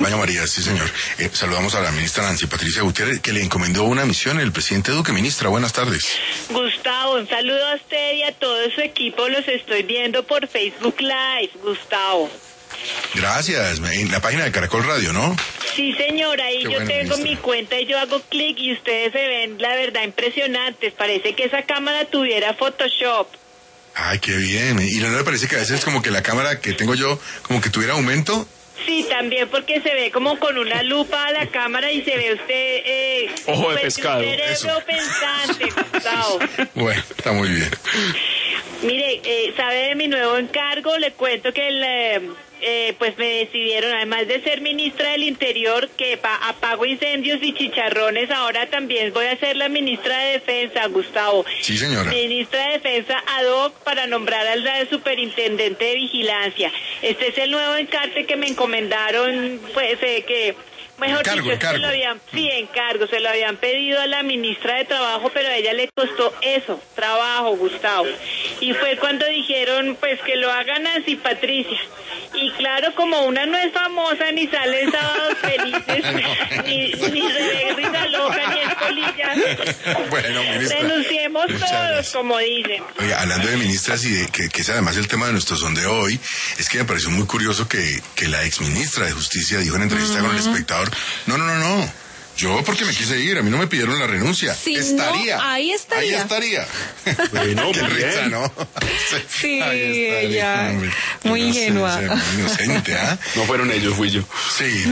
Baño María, sí señor. Saludamos a la ministra Nancy Patricia Gutiérrez, que le encomendó una misión el presidente Duque. Ministra, buenas tardes. Gustavo, un saludo a usted y a todo su equipo. Los estoy viendo por Facebook Live, Gustavo. Gracias, en la página de Caracol Radio, ¿no? Sí, señora, ahí Qué yo bueno, tengo ministra. mi cuenta y yo hago clic y ustedes se ven, la verdad, impresionantes. Parece que esa cámara tuviera Photoshop. Ay, qué bien. ¿Y no le parece que a veces como que la cámara que tengo yo como que tuviera aumento? Sí, también porque se ve como con una lupa a la cámara y se ve usted... Ojo de pues, pescado. Un cerebro pensante, Gustavo. Bueno, está muy bien. Mire, ¿sabe de mi nuevo encargo? Le cuento que pues me decidieron, además de ser ministra del Interior, que apago incendios y chicharrones, ahora también voy a ser la ministra de Defensa, Gustavo. Sí, señora. Ministra de Defensa ad hoc para nombrar al superintendente de vigilancia. Este es el nuevo encargo que me encomendaron, pues, que... Mejor Encargo. Se lo habían pedido a la ministra de Trabajo, pero a ella le costó eso, trabajo, Gustavo. Y fue cuando dijeron, pues, que lo hagan Nancy Patricia. Y claro, como una no es famosa, ni sale en Sábados Felices, ni Risa Loca, ni Escolilla. Bueno, ministra. Renunciemos Muchas todos, gracias. como dicen. Oiga, hablando de ministras y de que es además el tema de nuestro sondeo hoy, es que me pareció muy curioso que la exministra de Justicia dijo en entrevista con El Espectador, no, yo porque me quise ir, a mí no me pidieron la renuncia. Sí, estaría. no, ahí estaría. Ahí estaría. Bueno, Qué muy risa, bien. ¿no? Sí, Ahí estaría, ella, hombre. muy ingenua. Muy inocente, ¿ah? No fueron ellos, fui yo. Sí.